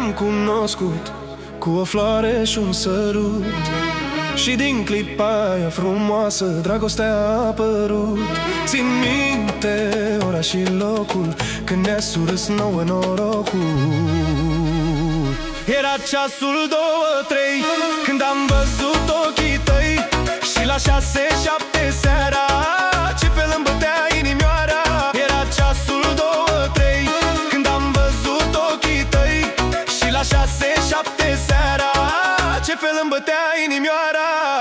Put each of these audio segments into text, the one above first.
te-am cunoscut cu o floare și un sărut, și din clipa aia frumoasă dragostea a apărut. Țin minte ora și locul când ne-a surâs nouă norocul. Era ceasul 2-3 când am văzut ochii tăi, și la 6-7 seara ce fel îmi bătea inimioara. Era ceasul 2-3 când am văzut ochii tăi, și la 6-7 seara ce fel îmi bătea inimioara.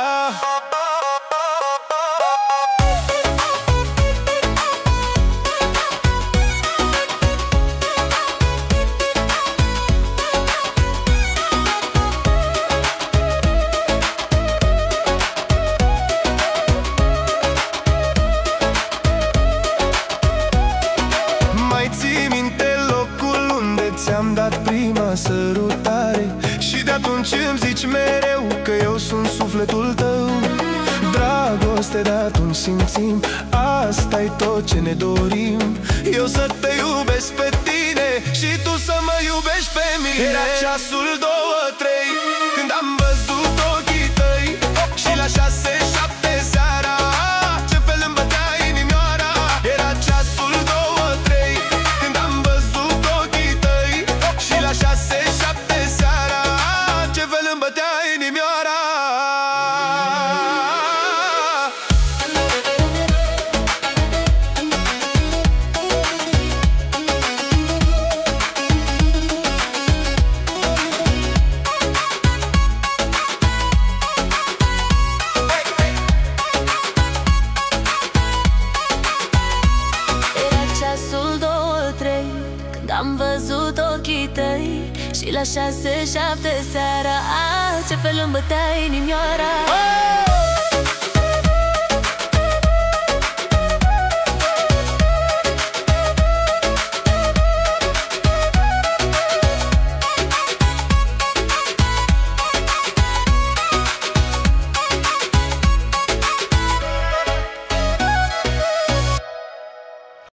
Ți-am dat prima sărutare și de atunci îmi zici mereu că eu sunt sufletul tău. Dragoste de atunci simțim, asta-i tot ce ne dorim. Eu să te iubesc pe tine și tu să mă iubești pe mine. Era ceasul 2-3 când am văzut ochii tăi, și la 6-7 seara ce fel îmi bătea inimioara. Era ceasul 2-3 când am văzut ochii tăi, și la 6-7 seara ce fel îmi bătea inimioara. Am văzut ochii tăi și la 6-7 seara ce fel îmi bătea inimioara.